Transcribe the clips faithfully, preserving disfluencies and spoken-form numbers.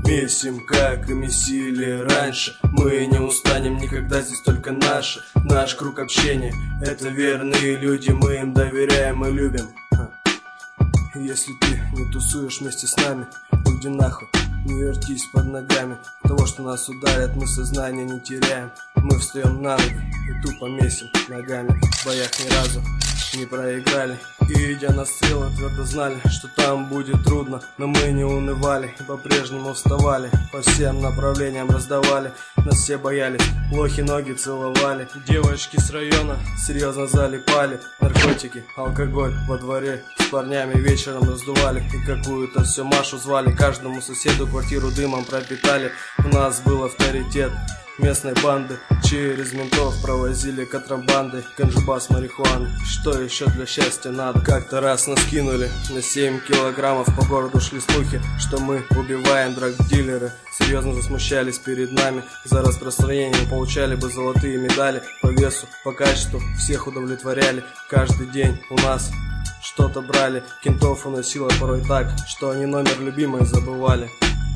Месим, как и месили раньше. Мы не устанем никогда, здесь только наши. Наш круг общения — это верные люди. Мы им доверяем и любим. Если ты не тусуешь вместе с нами, уйди нахуй, не вертись под ногами. Того, что нас ударят, мы сознание не теряем. Мы встаем на ноги и тупо месим ногами. В боях ни разу не проиграли. И идя на стрелы, твердо знали, что там будет трудно. Но мы не унывали и по-прежнему вставали. По всем направлениям раздавали. Нас все боялись, лохи ноги целовали. Девочки с района серьезно залипали. Наркотики, алкоголь во дворе. С парнями вечером раздували. И какую-то все Машу звали. Каждому соседу квартиру дымом пропитали. У нас был авторитет местной банды. Через ментов провозили контрабанды, ганджубас, марихуаны. Что еще для счастья надо? Как-то раз нас кинули на семь килограммов. По городу шли слухи, что мы убиваем драг-дилеры. Серьезно засмущались перед нами. За распространение получали бы золотые медали. По весу, по качеству всех удовлетворяли. Каждый день у нас что-то брали. Кентов уносило порой так, что они номер любимой забывали.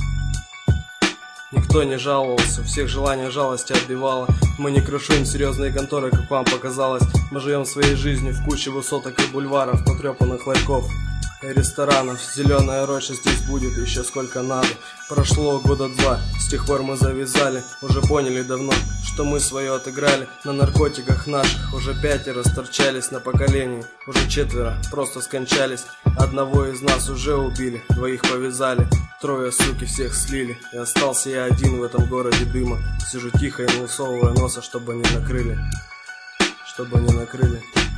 Никто не жаловался, всех желания жалости отбивало. Мы не крушим серьезные конторы, как вам показалось. Мы живем своей жизнью в куче высоток и бульваров, потрепанных ларьков и ресторанов. Зеленая роща здесь будет еще сколько надо. Прошло года два, с тех пор мы завязали. Уже поняли давно, что мы свое отыграли. На наркотиках наших уже пятеро сторчались на поколении. Уже четверо просто скончались. Одного из нас уже убили, двоих повязали. Трое, суки, всех слили. И остался я один в этом городе дыма. Сижу тихо и не высовывая носа, чтобы не накрыли. Чтобы не накрыли.